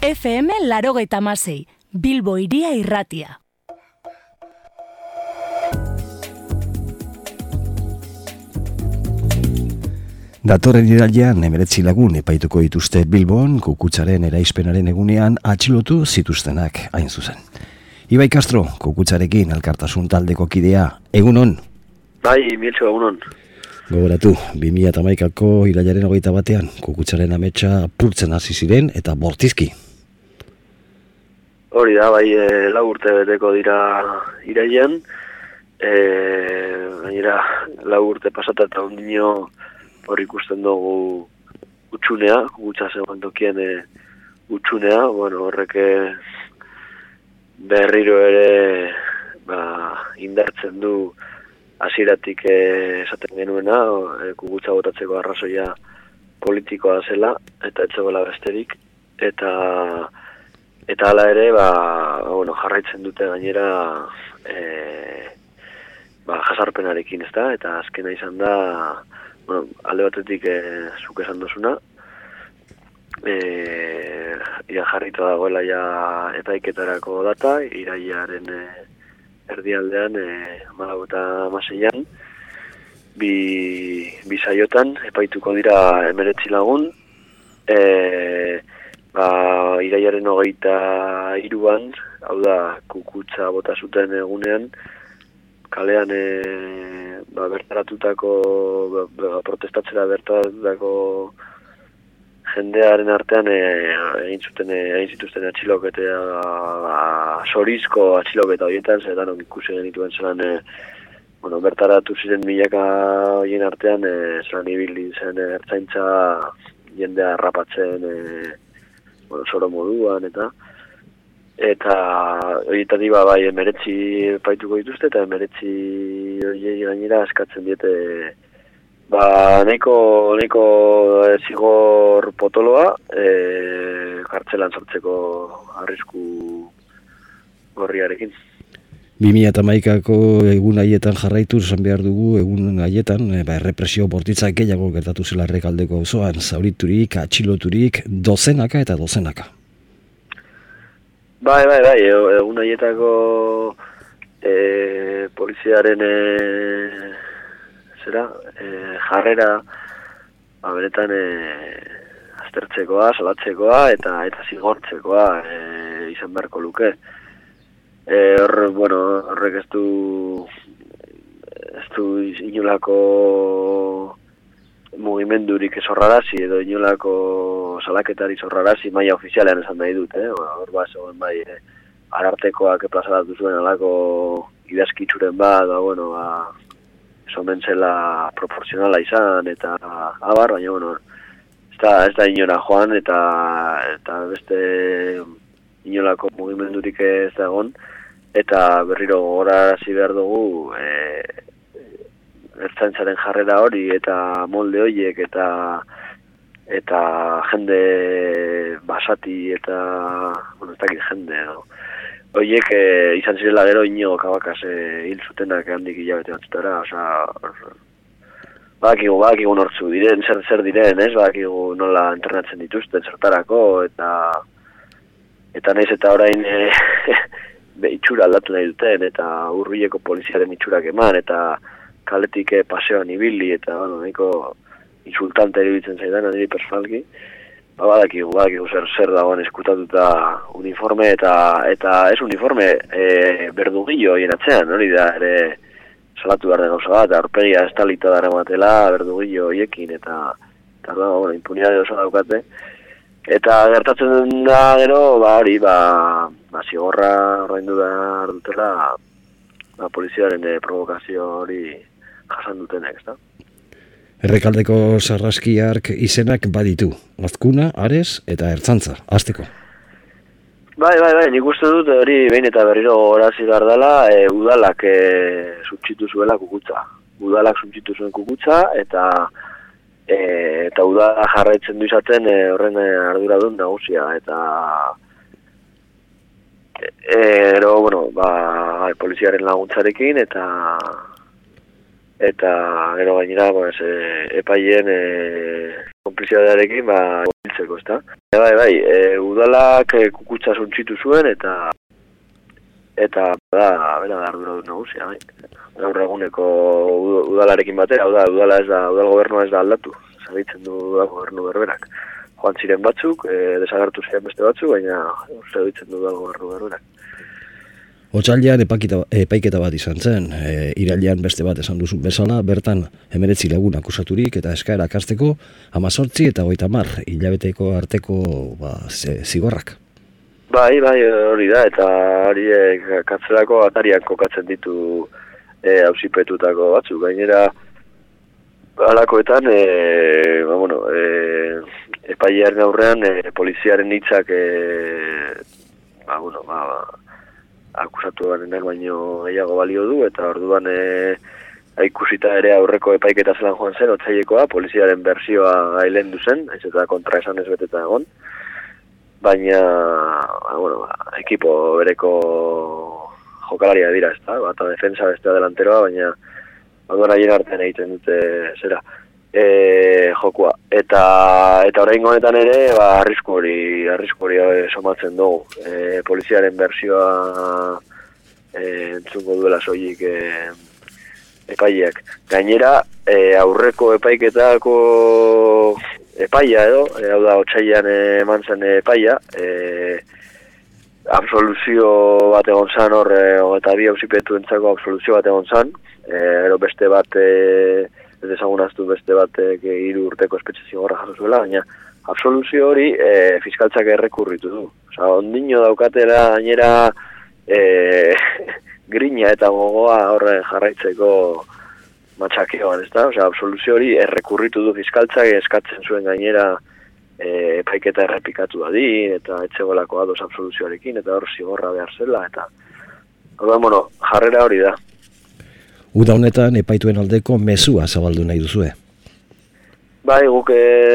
FM 86, Bilbo Hiria Irratia. Datorren irailean 19 lagun epaituko dituzte Bilbon, kukutzaren eraispenaren egunean atxilotu zituztenak, hain zuzen. Ibai Castro, kukutzarekin elkartasun taldeko kidea, egunon? Bai, Mieltxo, egunon. Gogoratu, 2011ko irailaren 21ean, kukutzaren ametsa purtzen hasi ziren eta bortizki. Hori da, bai, 4 urte beteko dira irailean, gainera 4 urte pasata eta ondino hor ikusten dugu utxunea, kukutza zegoen tokien utxunea, bueno, horrek berriro ere indartzen du hasieratik esaten genuena, kukutza botatzeko arrazoia politikoa zela, eta etzegoela besterik, eta hala ere, jarraitzen dute gainera jasarpenarekin, ezta, eta azkena izan da, alde batetik zuk esan dozuna, ia jarrita dagoela ja epaiketarako data, irailaren erdialdean, 14 eta 16an, bi saiotan epaituko dira 19 lagun, irailaren 23an, hau da, kukutza bota zuten egunean, kalean protestatzera bertaratutako jendearen artean egin zituzten atxiloketea, sorizko atxiloketa horietan, zetan ikusi genituen zelan, bertaratu ziren milaka horien artean, zelan ibili zen ertzaintza jendea harrapatzen, soro moduan, eta horietatik bai 19 paituko dituzte, eta 19 horiei gainera eskatzen diete nahiko zigor potoloa, kartzelan sartzeko arrisku gorriarekin. 2011ko egun haietan jarraitu, esan behar dugu, egun haietan, errepresio bortitzak gehiago gertatu zela Errekaldeko auzoan, zauriturik, atxiloturik, dozenaka eta dozenaka. Bai, egun haietako poliziaren jarrera benetan aztertzekoa, salatzekoa eta zigortzekoa izan beharko luke. Horrek ez du inolako mugimendurik zorrarazi edo inolako salaketari zorrarazi maila ofizialean esan nahi dut, hor zegoen bai arartekoak plazaratu zuen alako idazkitzuren bat, somentzela proporzionala izan eta baina ez da inora joan eta beste inolako mugimendurik ez da egon, eta berriro gogorarazi behar dugu ertzaintzaren jarrera hori eta molde horiek eta jende basati eta ez dakit jende horiek izan zirela gero Inigo Cabacas hil zutenak handik hilabete batzutara, badakigu nortzu diren, zer diren, badakigu nola entrenatzen dituzten zertarako eta naiz eta orain itxura aldatu nahi duten eta Hurbileko poliziaren itxurak eman eta kaletik paseoan ibili eta nahiko insultante eribitzen zaidan adiri personalki, badakigu zer dagoen eskutatuta uniforme eta ez uniforme berdugillo hien atzean, hori da ere salatu behar den gauza bat, aurpegia estalita dara matela berdugillo hoiekin eta impunidade oso daukate. Eta gertatzen da gero, zigorra ordaindu behar dutela poliziaren provokazio hori jasan dutenek, ezta? Errekaldeko sarraskiark izenak baditu, Azkuna, Ares eta Ertzantza, hasteko. Bai, nik uste dut hori behin eta berriro gogorazi behar dela, udalak suntzitu zuela kukutza. Udalak suntzitu zuen kukutza eta udala jarraitzen du izaten horren arduradun nagusia eta poliziaren laguntzarekin eta gero gainera epaileen konplizidadearekin hiltzeko, ezta? Bai, udalak kukutza suntzitu zuen eta bera da arduradun nagusia, bai. Gaur eguneko udalarekin batera, udal gobernua ez da aldatu, zabitzen du udal gobernu berberak. Joan ziren batzuk, desagertu ziren beste batzuk, baina zabitzen du udal gobernu berberak. Otsailean epaiketa bat izan zen, irailean beste bat esan duzu bezala, bertan 19 lagun akusaturik eta eskaerak hasteko 18 eta 30 hilabeteko arteko zigorrak. Bai, hori da, eta hori katzelako atariak kokatzen ditu auzipetutako batzuk. Gainera, halakoetan, epailearen aurrean poliziaren hitzak akusatuarenak baino gehiago balio du, eta orduan ikusita ere aurreko epaiketa zelan joan zen, otsailekoa, poliziaren bersioa gailendu zen, ez eta kontra esan ez beteta egon, baina, ekipo bereko jokalaria dira, ez da, bata defensa bestea delanteroa, baina orduan haien artean egiten dute zera. Jokua. Eta orain honetan ere, arrisku hori somatzen dugu. Poliziaren bersioa entzungo duela soilik epaileak. Gainera, aurreko epaiketako epaia edo, hau da, otsailean eman zen epaia, absoluzio bat egon zan hor, eta bi auzipetu entzako absoluzio bat egon zan, beste bat ez dezagunaztu beste batek 3 urteko espetxe zigorra jaso zuela, baina absoluzio hori fiskaltzak errekurritu du. Osa, ondino daukatela gainera grina eta gogoa horre jarraitzeko matxakeoan, ezta? Osa, absoluzio hori errekurritu du fiskaltzak eskatzen zuen gainera epaiketa errepikatu dadin, eta etxegolako ados absoluzioarekin, eta hor zigorra behar zela, eta jarrera hori da. Uda honetan epaituen aldeko mezua zabaldu nahi duzue. Bai, guk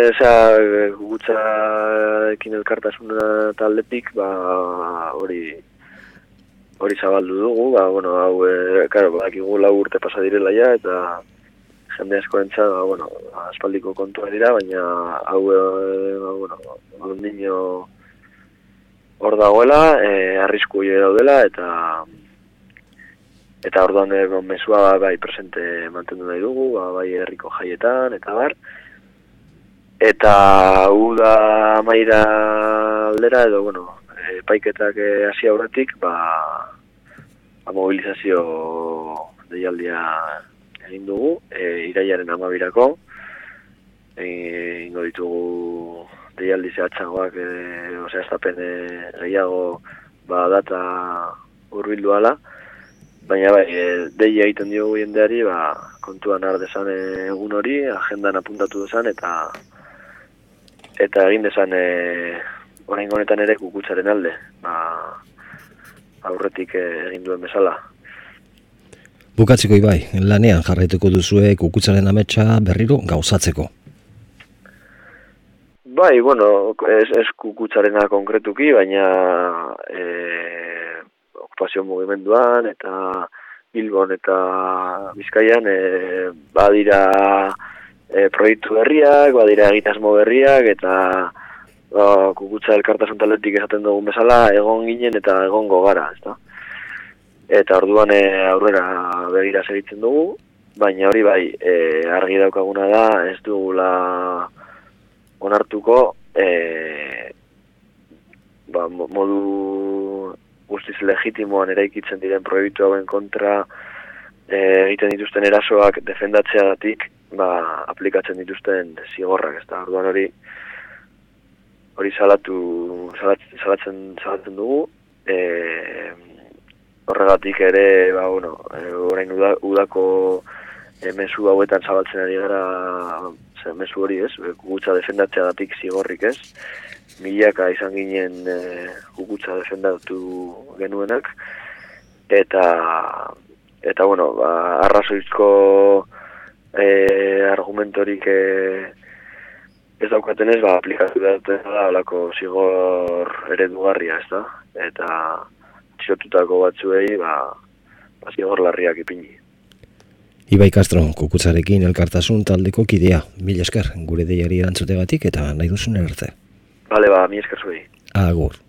gutzaekin elkartasuna taldetik, hori zabaldu dugu, hau, badakigu 4 urte pasa direla ja, eta jende askoentzat, aspaldiko kontua dira, baina hau, ondino hor dagoela, arrisku hile daudela, eta orduan mezua bai presente mantendu nahi dugu, bai herriko jaietan, eta bar. Eta uda amaira aldera, edo, epaiketak hasi aurretik, mobilizazio deialdia egin dugu, irailaren 12-rako, ingo ditugu deialdi zehatzagoak, estapen gehiago data hurbildu ala, baina deia egiten diogu jendeari, kontuan har dezan egun hori, agendan apuntatu dezan, eta egin dezan orain honetan ere kukutzaren alde, aurretik egin duen bezala. Bukatzeko Ibai, lanean jarraituko duzue kukutzaren ametsa berriro gauzatzeko. Bai, ez kukutzarena konkretuki, baina okupazio mugimenduan eta Bilbon eta Bizkaian badira proiektu berriak, badira egitasmo berriak, eta kukutza elkartasun taldetik esaten dugun bezala egon ginen eta egongo gara, ezta? Eta orduan aurrera begira segitzen dugu, baina hori bai, argi daukaguna da, ez dugula onartuko modu guztiz legitimoan eraikitzen diren proiektu hauen kontra egiten dituzten erasoak defendatzeagatik aplikatzen dituzten zigorrak, ezta? Orduan hori salatzen dugu, horregatik ere, orain udako mezu hauetan zabaltzen ari gara, mezu hori ez, kukutza defendatzeagatik zigorrik ez, milaka izan ginen kukutza defendatu genuenak, eta arrazoizko argumentorik ez daukatenez, aplikatu da holako zigor eredugarria, ez da? Eta txilotutako batzuei, zigor larriak ipini. Ibai Castro, Kukutzarekin elkartasun taldeko kidea. Mil esker, gure deiari erantzutegatik eta nahi duzun arte. Bale, mil esker zuei. Agur.